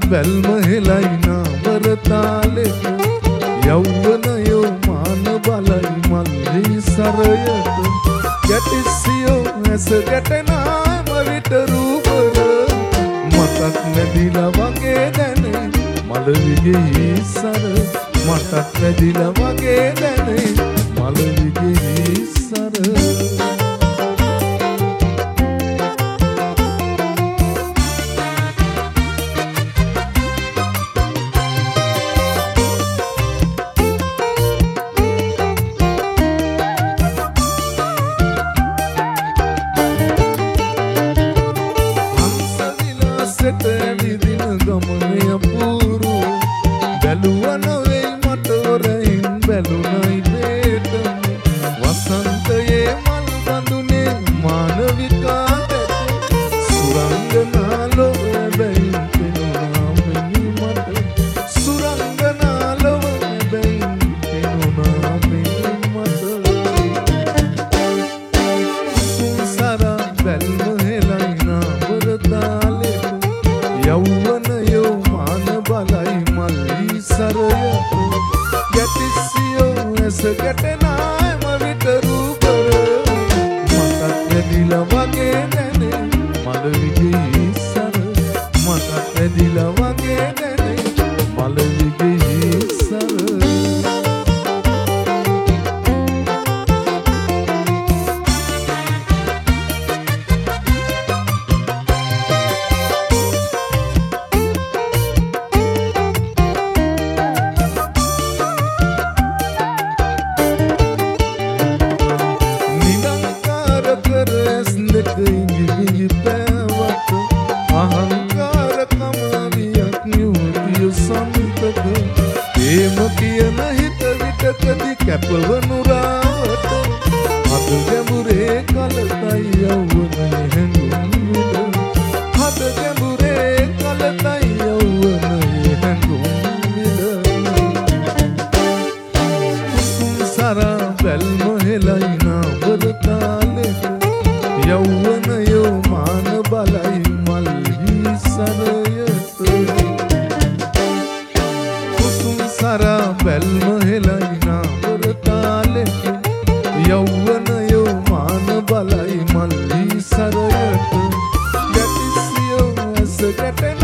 බැල්ම හෙලයි නාවරතාලෙට යෞවනයෝ මාන බලයි මල්ලි සරයට ගැටිසියෝ ඇස ගැටෙනාම විට රූපර මතක් නැදිලා වගේ දැනේ මලවිගේ සර මතක් නැදිලා වගේ දැනේ මලවිගේ සර විදින ගමනේ අපූරු බැලුවා නොවේ මට ඔරයින් බැලුණයි බේටම වසන්තයේ මල් බඳුනේ මානවිකා දැක සුරංගනා ලොව බැයින් පෙනුණා මෙනි මට සුරංගනා ලොව බැයින් පෙනුණා මෙනි මට සුසාරා බැල්ම හෙලයි නාවරතාලේ යෞවනයෝ මාන බලයි මල්ලි සරයට ගැටිසියෝ ඇස ගැටෙනාම විට රූපර මතක් නැදිලා වගේ දැනේ මලවිගේ සර මතක් නැදිලා වගේ දැනේ මලවිගේ සර අහංකාර කමාවියක් නියුතිය සම්පත ඒම කියන හිත විටකදි කැපවනු රාවට අද ගැඹුරේ කලතයි යෞවනය හැඟුම් විද අද ගැඹුරේ කලතයි යෞවනය හැඟුම් විද කුසුම් සරා බැල්ම හෙලයි නාවරතාලෙට යෞවනයෝ මාන බලයි මල්ලි සරයට කුසුම් සරා බැල්ම හෙලයි නාවරතාලෙට යෞවනයෝ මාන බලයි මල්ලි සරයට ගැටිසියෝ ඇස ගැටෙන